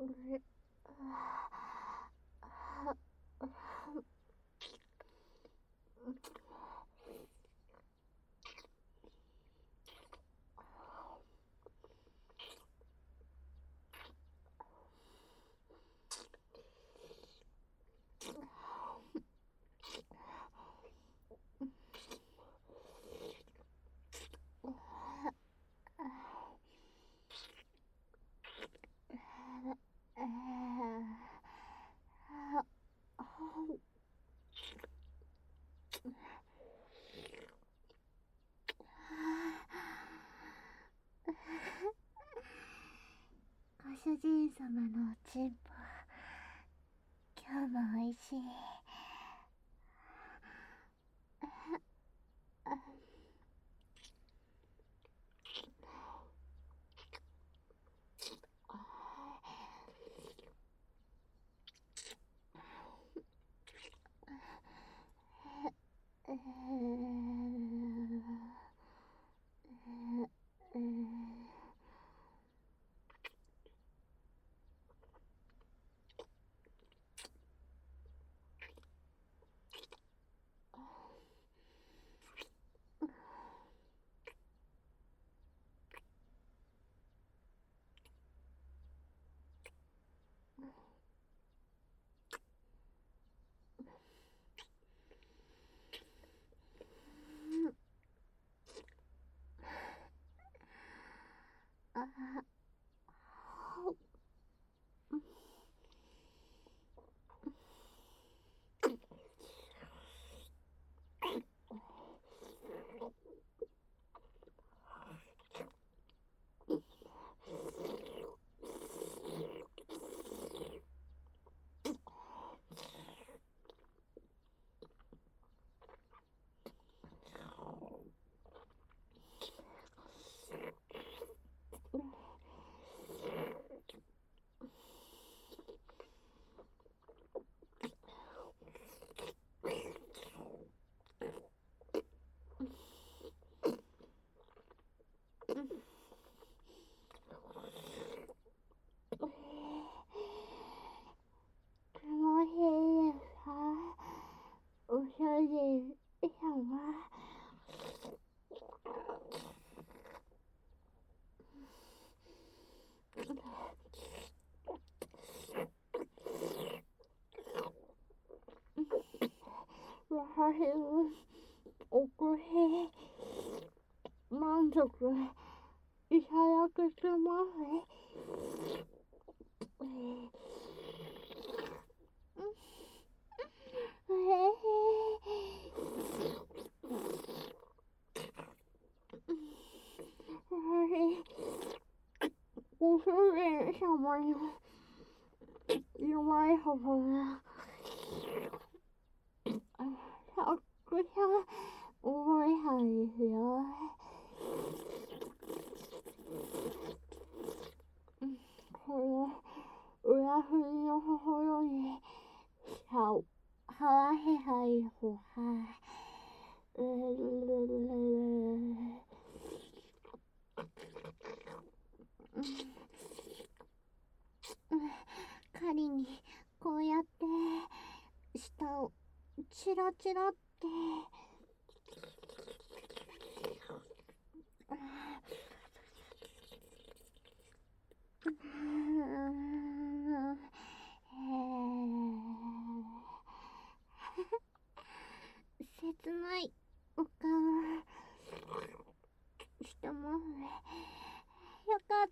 ご主人様のおちんぽ、今日もおいしい。おしゃれ様。やはりおこへ満足いただけてます。ご主人様に弱い方がたくさん覚えたんですよ。この裏振りの心にはわへはいほは仮にこうやって下をチラチラって切ないお顔してますね。よかった。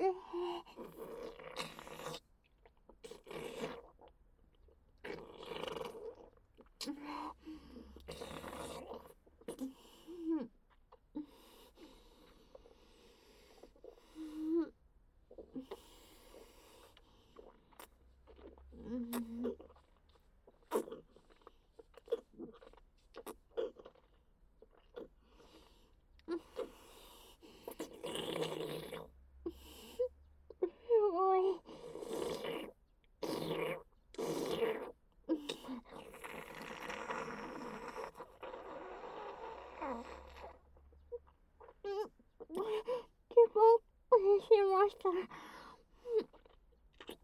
すごい。結構しました。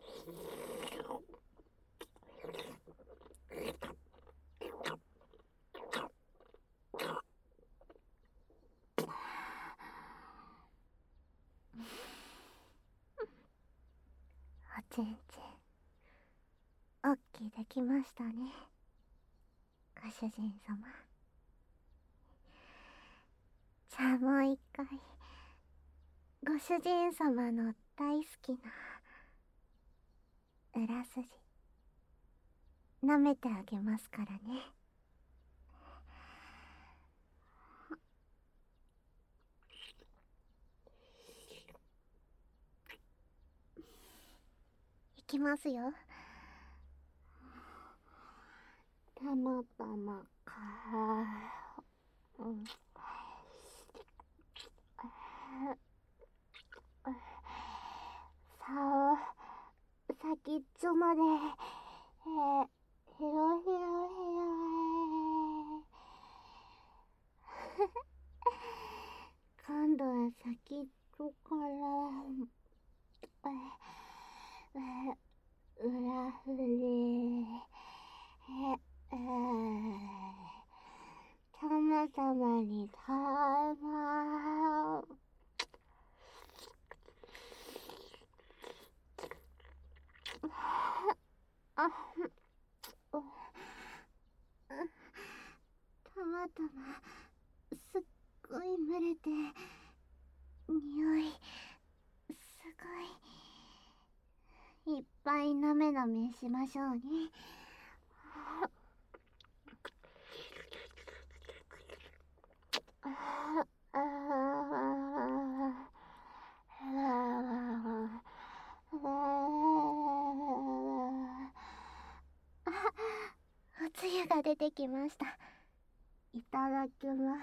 ちんちん、おっきいできましたね、ご主人様。じゃあもう一回、ご主人様の大好きな裏筋舐めてあげますからね。いきますよ。たまたまか。うん。さあ、先っちょまで、ひろひろひろ。今度は先っちょから、裏振り、たまたまにたま。あ、たまたますっごい蒸れて、匂いすごいいっぱいなめなめしましょうね。おつゆが出てきました。いただきます。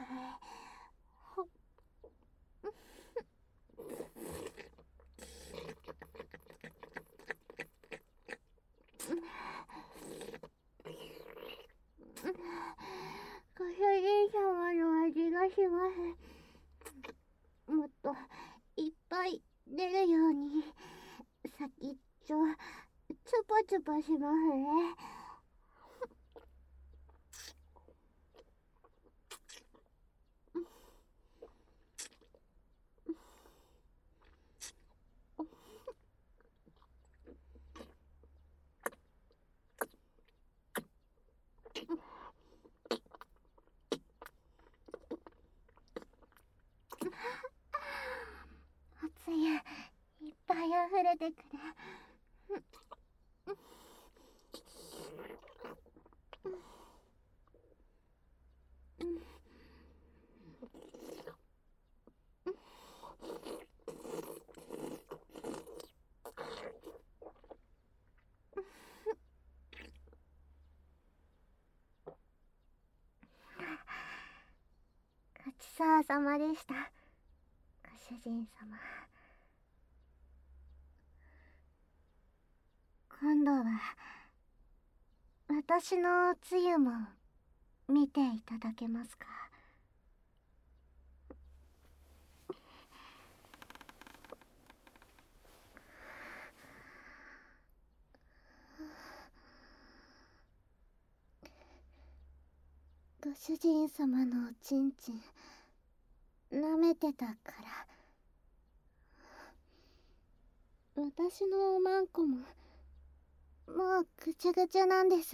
ご主人様の味がします。もっといっぱい出るように先っちょチュパチュパしますね。おつゆいっぱい溢れてくる。ごちそうさまでした、ご主人様。今度は私のおつゆも見ていただけますか？ご主人様のおちんちん舐めてたから、私のおまんこももうぐちゅぐちゅなんです。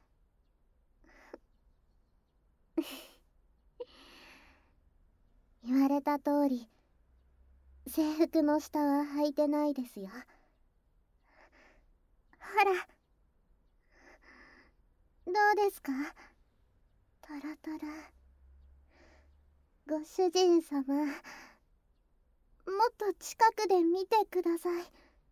言われた通り制服の下は履いてないですよ。ほら、どうですか？トロトロ。ご主人様、もっと近くで見てください。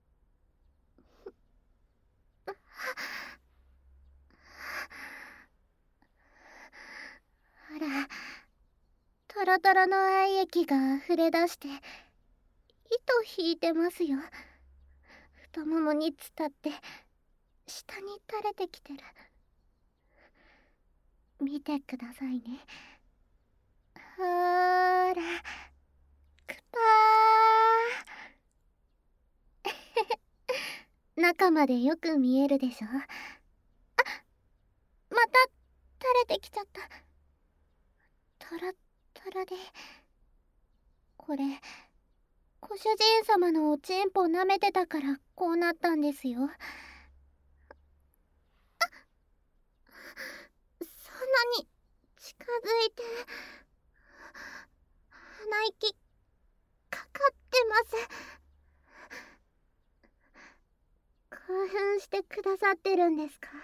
ほら、トロトロの愛液が溢れ出して糸引いてますよ。太ももに伝って下に垂れてきてる。見てくださいね。ほーら、くぱー。中までよく見えるでしょ。あ、また垂れてきちゃった。トロトロで、これご主人様のおちんぽ舐めてたからこうなったんですよ。そんなに近づいて鼻息かかってます。興奮してくださってるんですか？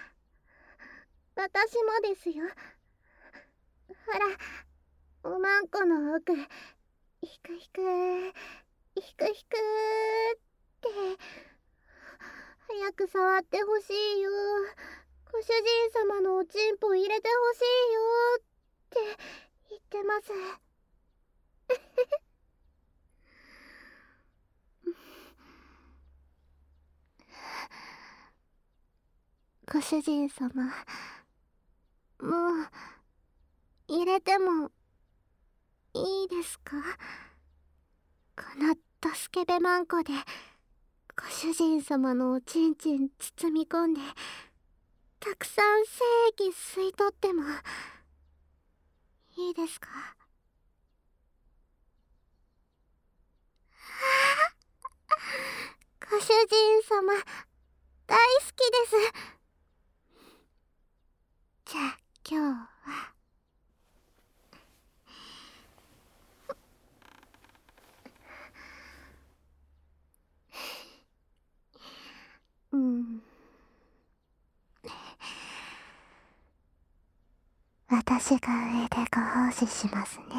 私もですよ。ほら、おまんこの奥、ひくひくひくひくって早く触ってほしいよ。ご主人様のおちんぽ入れてほしいよって言ってます。ご主人様、もう入れてもいいですか？このドスケベマンコでご主人様のおちんちん包み込んでたくさん精液吸い取ってもいいですか？ご主人様大好きです。じゃあ今日は私が上でご奉仕しますね。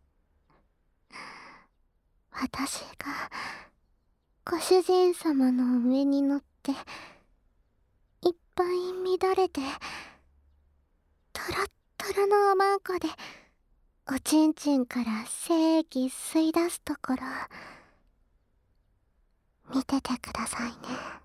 私がご主人様の上に乗っていっぱい乱れてトロットロのおまんこでおちんちんから精液吸い出すところ見ててくださいね。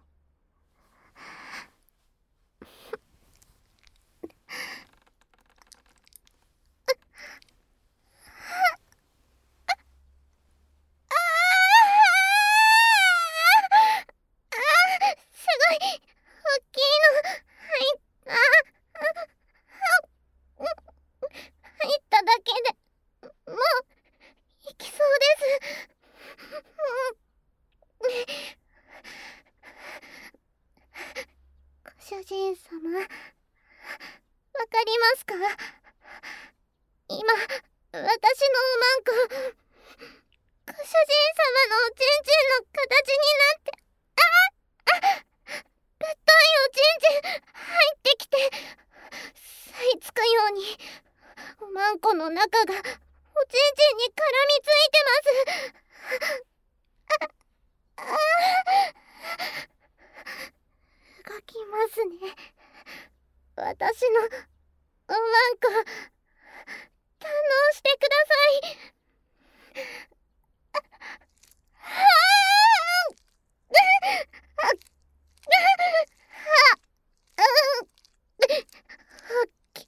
すごい大きいの入っただけでもう行きそうです。ご主人様、わかりますか？今、私のおまんこ、ご主人様のおちんちんの形になって、ぶっといおちんちん入ってきて、吸い付くように、おまんこの中がおちんちんに絡みついてます。動きますね。私のおまんこ、堪能してください。大きい。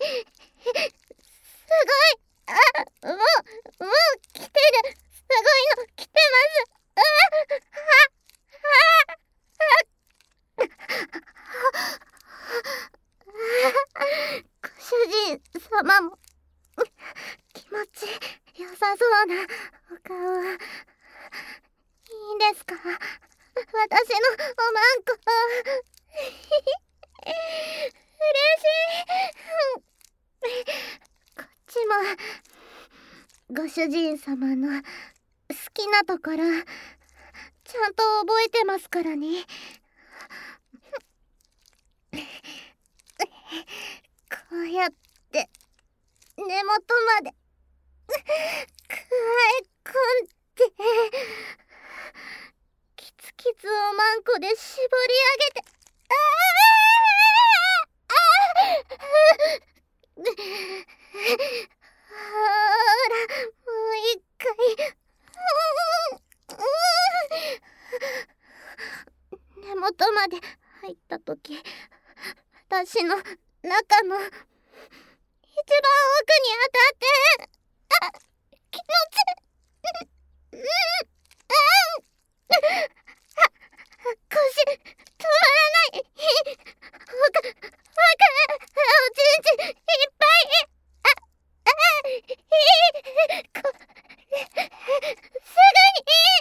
すごい。もう来てる。すごいの来てます。ご主人様も気持ちよさそうなお顔はいいんですか？私のおまんこ嬉しい。こっちもご主人様の好きなところちゃんと覚えてますからね。こうやって根元までくわえ込んでキツキツおまんこで絞り上げて、ほらもう一回根元まで入ったとき、私の中の一番奥に当たって気持ち腰止まらない。おちんちんいっぱいすぐに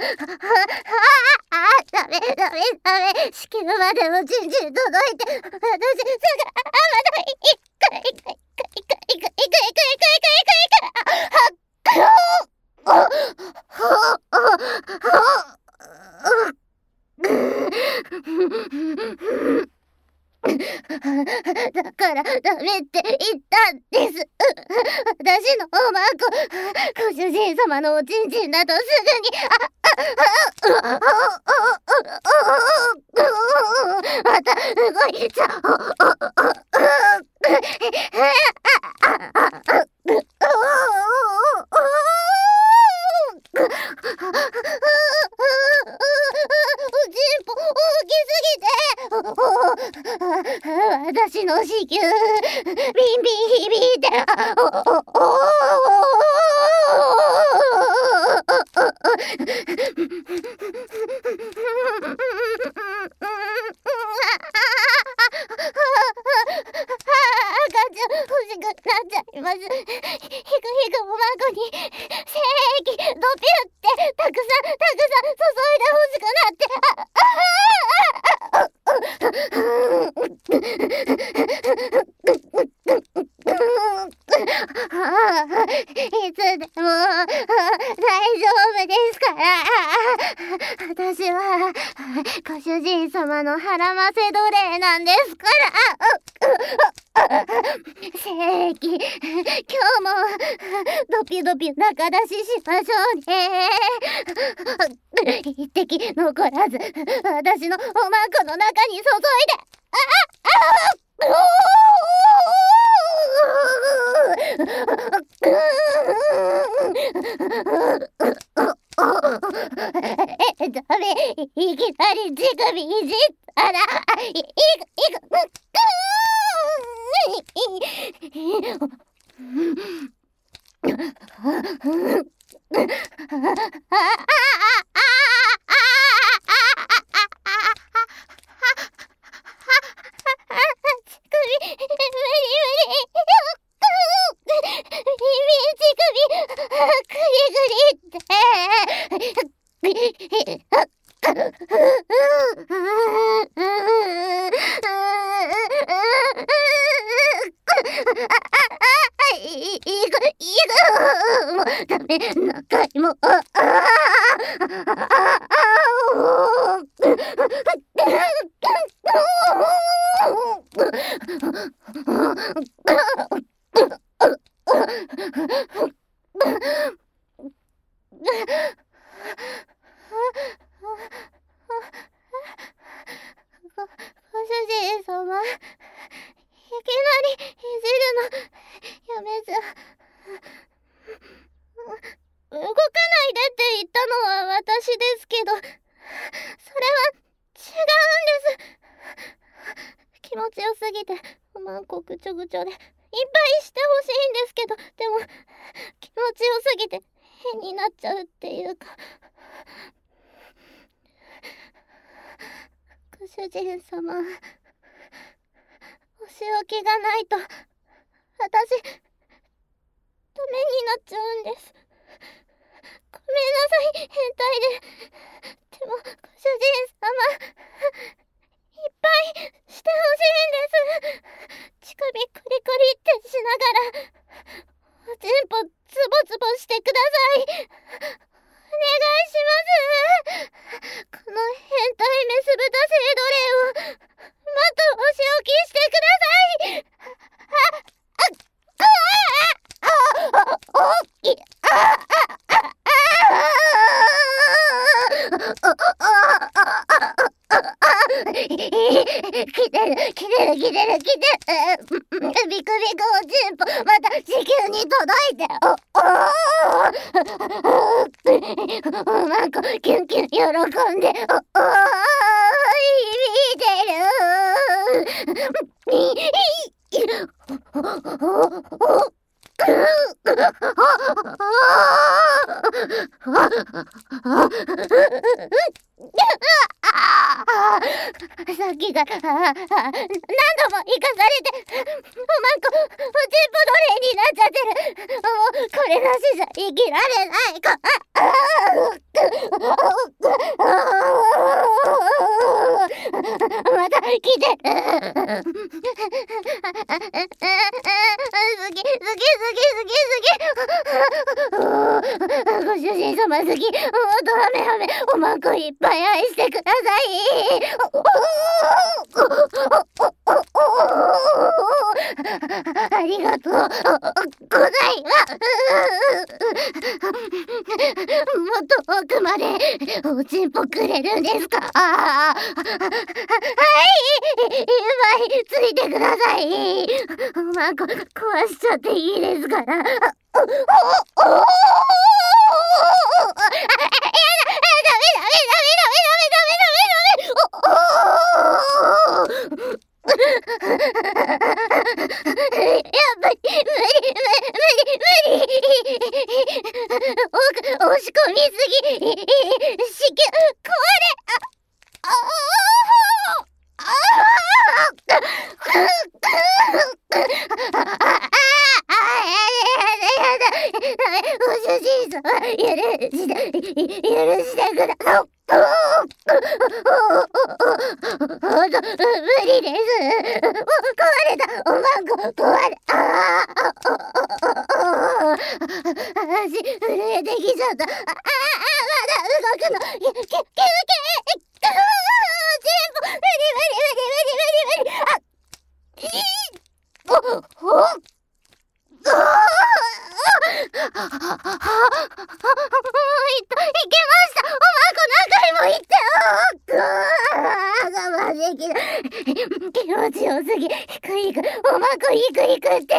ダメ。仕切るまでもじんじん届いて、私すぐ、まだ一回。だからダメって言ったんです。私のおまんこ、ご主人様のおちんちんだとすぐに、また動いちゃう。私の子宮ビンビン響いて赤ちゃん欲しくなっちゃいます。ひくおまんこに精液ドピュってたくさん注いで欲しくなっていつでも大丈夫ですから。私はご主人様の腹ませ奴隷なんですから。精液、今日もドピドピ中出ししましょうね。一滴残らず私のおまんこの中に注いで。ダメ、いきなり乳首いじったらダメ、何回もご主人様、いきなりいじるのやめず、動かないでって言ったのは私ですけど、それは違うんです。気持ちよすぎておまんこぐちょぐちょでいっぱいしてほしいんですけど、でも気持ちよすぎて変になっちゃうっていうか。ご主人様、お仕置きがないと私ダメになっちゃうんです。ごめんなさい、変態で。でもご主人様、いっぱいしてほしいんです。乳首クリクリってしながらおちんぽツボツボしてください。お願いします。この変態メス豚性奴隷をもっとお仕置きしてください。来てる。ビクビクおちんぽ、また地球に届いて。おまんこキュンキュン喜んで響いてる。 さっきから何度も行かされて、おまんこちんぽ奴隷になっちゃってる。もうこれなしじゃ生きられないか。また来てる。好きご主人様好き。もっとハメハメおまんこいっぱい愛してください。ありがとうございます。もっと奥までおちんぽくれるんですか？はい、いっぱいついてください。まあ、壊しちゃっていいですから。押し込みすぎ。子宮壊れ。ご主人様、許してください。無理です。もう壊れた。おまんこ壊れ。足震えてきちゃった。まだ動くの。チンポ。無理。気持ちよすぎ。おまんこいくって。おちんぽ激しい。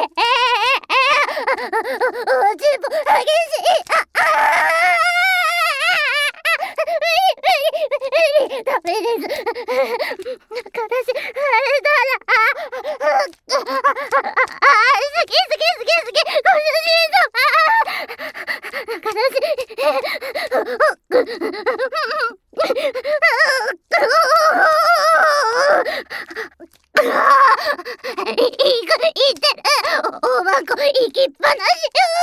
ダメです。形変えたら。好き。ご主人様。形。いってる。おまんこ行きっぱなし。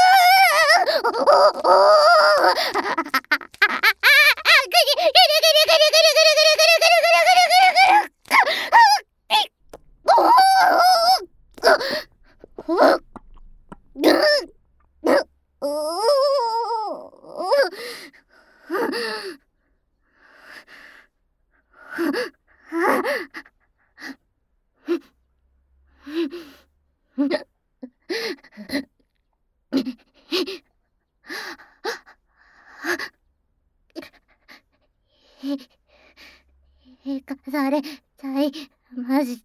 生かされちゃいました。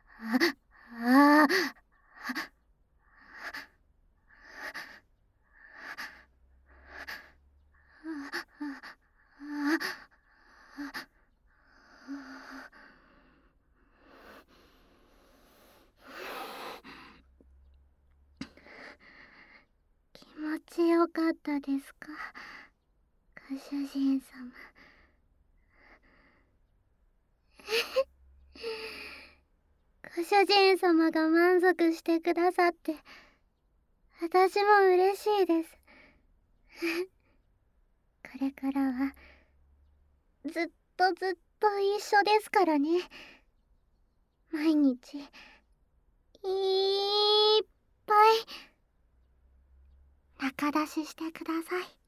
気持ちよかったですか、ご主人様。ご主人様が満足してくださって私も嬉しいです。これからはずっと一緒ですからね。毎日いっぱい仲出ししてください。